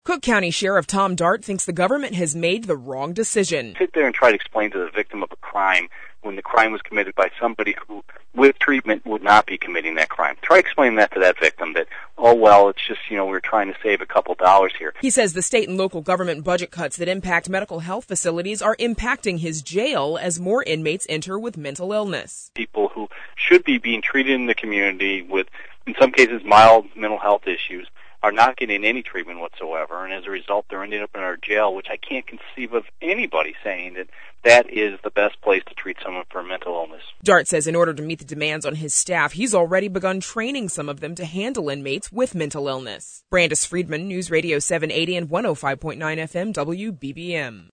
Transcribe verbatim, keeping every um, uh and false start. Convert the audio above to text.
Cook County Sheriff Tom Dart thinks the government has made the wrong decision. Sit there and try to explain to the victim of a crime when the crime was committed by somebody who, with treatment, would not be committing that crime. Try explaining that to that victim that, oh, well, it's just, you know, we're trying to save a couple dollars here. He says the state and local government budget cuts that impact medical health facilities are impacting his jail as more inmates enter with mental illness. People who should be being treated in the community with, in some cases, mild mental health issues are not getting any treatment whatsoever, and as a result, they're ending up in our jail, which I can't conceive of anybody saying that that is the best place to treat someone for mental illness. Dart says in order to meet the demands on his staff, he's already begun training some of them to handle inmates with mental illness. Brandis Friedman, News Radio seven eighty and one oh five point nine F M W B B M.